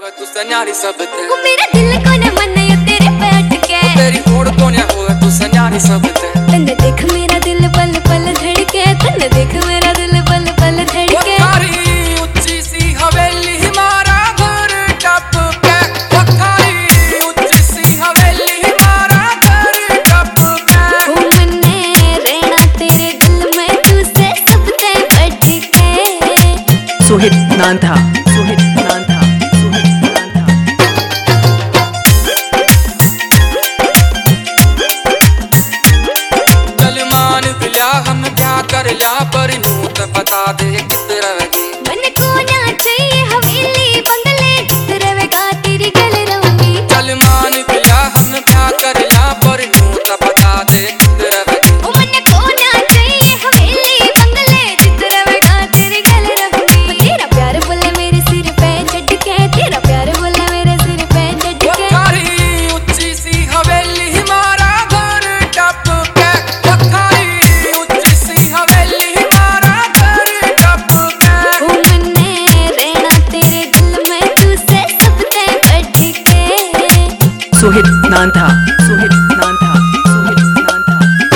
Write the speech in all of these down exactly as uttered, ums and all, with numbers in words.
होगा तू सन्यारी सब ते ओ मेरा दिल कोने मन्ने तेरे पे अटके तेरी होड़ कोने होगा तू सन्यारी सब ते तन्ने देख मेरा दिल पल पल धड़के तन्ने देख मेरा दिल पल पल धड़के थारी ऊंची सी हवेली हमारा घर टप के ओ थारी ऊंची सी हवेली हमारा घर टप के ओ मन्ने रहना तेरे दिल में तुझसे सब ते अटके सोहित नांथा सोहित नांथा सोहित नांथा चल मान बिया हम क्या कर लिया पर नू तो बता दे कित रवेगी मन को ना चाहिए हवेली बंगले जित रहेगा तेरी गल रहूंगी चल मान बिया हम क्या कर लिया पर नू तो बता दे कित रवेगी ओ मन को ना चाहिए हवेली बंगले जित रहेगा तेरी गल रहूंगी तेरा प्यार बोले मेरे सिर पे चढ़ के तेरा प्यार बोले मेरे सिर पे चढ़ वो के थारी ऊंची सी हवेली हमारा घर टप के वो थारी ऊंची सी हवेली हमारा घर टप के ओ मन्ने रहना तेरे दिल में तुझसे सब ते अटके सोहित नांथा सोहित नांथा सोहित नांथा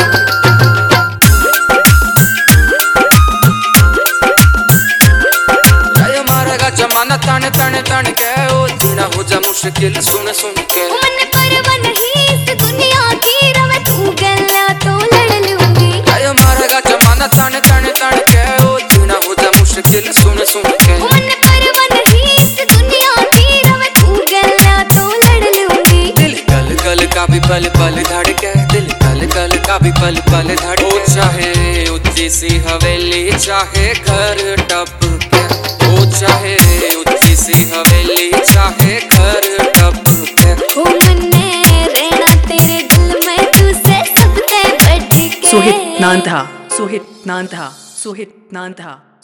ये मारेगा जमाना तन तन तन के ओ जीना हो जा मुश्किल सुन सुन के ओ मन परवाह नहीं इस दुनिया की रवे तू गल्ला तो लड़ लूंगी ये मारेगा जमाना तन तन तन के ओ जीना हो जा मुश्किल सुन सुन के ओ मन परवाह नहीं इस दुनिया की रवे तू गल्ला तो लड़ लूंगी दिल कल कल का भी पल पल धड़के दिल कल कल का भी पल पल धड़के ओ चाहे ऊंची सी हवेली चाहे घर टप के ओ चाहे ऊंची सी हवेली चाहे घर टप के ओ मन्ने रहना तेरे दिल में तुझसे सब ते अटके सोहित नांथा सोहित नांथा सोहित नांथा